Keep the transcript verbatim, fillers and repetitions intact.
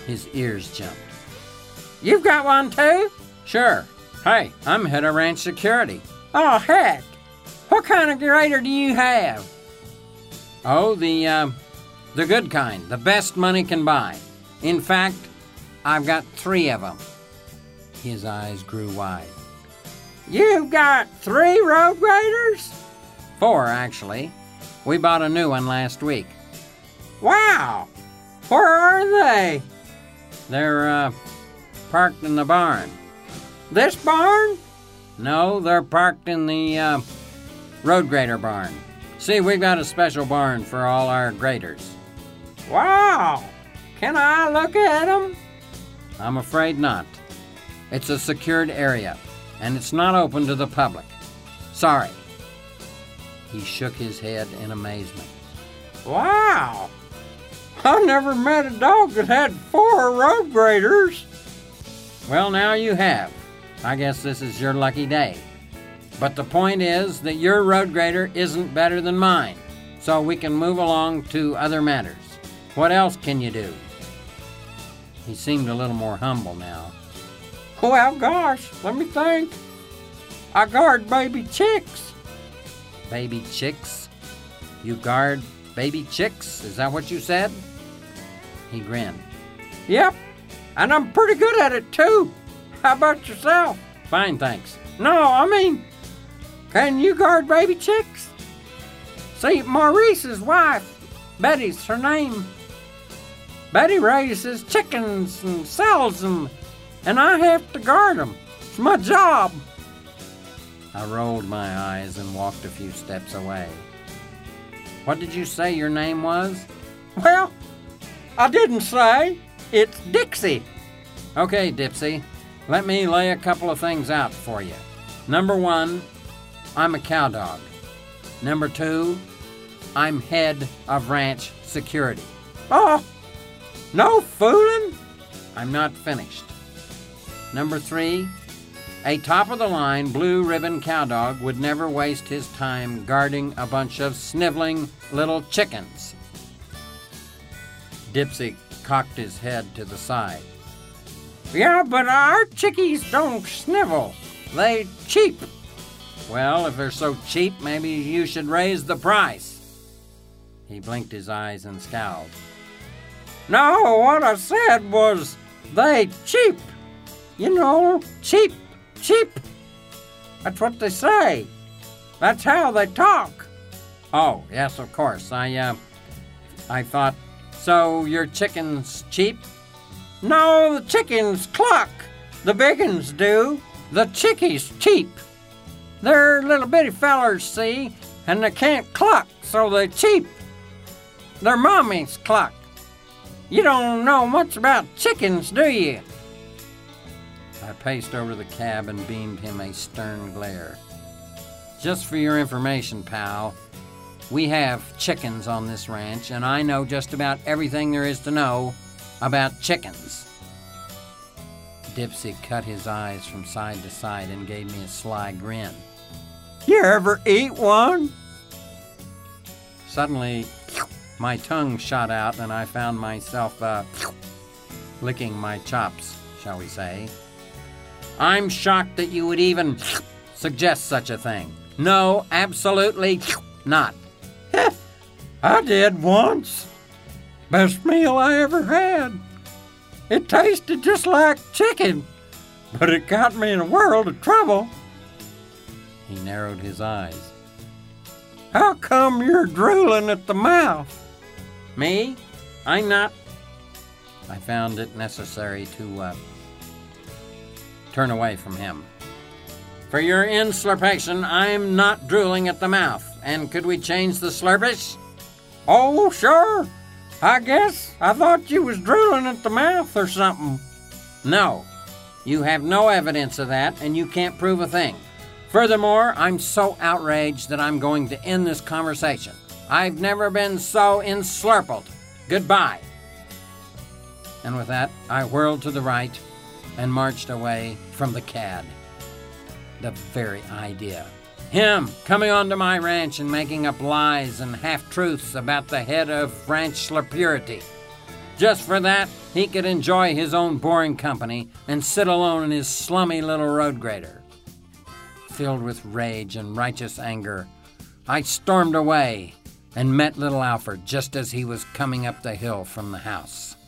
His ears jumped. You've got one too? Sure. Hey, I'm head of ranch security. Oh, heck. What kind of grader do you have? Oh, the, uh, the good kind, the best money can buy. In fact, I've got three of them. His eyes grew wide. You've got three road graders? Four, actually. We bought a new one last week. Wow! Where are they? They're, uh, parked in the barn. This barn? No, they're parked in the, uh, road grader barn. See, we've got a special barn for all our graders. Wow! Can I look at them? I'm afraid not. It's a secured area, and it's not open to the public. Sorry. He shook his head in amazement. Wow! I never met a dog that had four road graders. Well, now you have. I guess this is your lucky day. But the point is that your road grader isn't better than mine, so we can move along to other matters. What else can you do? He seemed a little more humble now. Well, gosh, let me think. I guard baby chicks. Baby chicks? You guard baby chicks? Is that what you said? He grinned. Yep, and I'm pretty good at it, too. How about yourself? Fine, thanks. No, I mean, can you guard baby chicks? See, Maurice's wife, Betty's her name. Betty raises chickens and sells them, and I have to guard them. It's my job. I rolled my eyes and walked a few steps away. What did you say your name was? Well, I didn't say. It's Dixie. Okay, Dipsy. Let me lay a couple of things out for you. Number one, I'm a cow dog. Number two, I'm head of ranch security. Oh, no fooling. I'm not finished. Number three, a top-of-the-line blue ribbon cow dog would never waste his time guarding a bunch of sniveling little chickens. Dipsy cocked his head to the side. Yeah, but our chickies don't snivel. They cheap. Well, if they're so cheap, maybe you should raise the price. He blinked his eyes and scowled. No, what I said was they cheap. You know, cheap, cheap. That's what they say. That's how they talk. Oh, yes, of course. I, uh, I thought, so your chicken's cheap? No, the chickens cluck. The big uns do. The chickies cheap. They're little bitty fellers, see, and they can't cluck, so they cheap. Their mommies cluck. You don't know much about chickens, do you? I paced over the cab and beamed him a stern glare. Just for your information, pal, we have chickens on this ranch, and I know just about everything there is to know about chickens. Dipsy cut his eyes from side to side and gave me a sly grin. You ever eat one? Suddenly, my tongue shot out and I found myself uh, licking my chops, shall we say. I'm shocked that you would even suggest such a thing. No, absolutely not. I did once. Best meal I ever had. It tasted just like chicken, but it got me in a world of trouble. He narrowed his eyes. How come you're drooling at the mouth? Me? I'm not. I found it necessary to uh, turn away from him. For your inslurpation, I'm not drooling at the mouth. And could we change the slurpish? Oh, sure. I guess I thought you was drooling at the mouth or something. No, you have no evidence of that, and you can't prove a thing. Furthermore, I'm so outraged that I'm going to end this conversation. I've never been so enslurpled. Goodbye. And with that, I whirled to the right and marched away from the cad. The very idea. Him coming onto my ranch and making up lies and half-truths about the head of ranch security. Just for that, he could enjoy his own boring company and sit alone in his slummy little road grader. Filled with rage and righteous anger, I stormed away and met little Alfred just as he was coming up the hill from the house.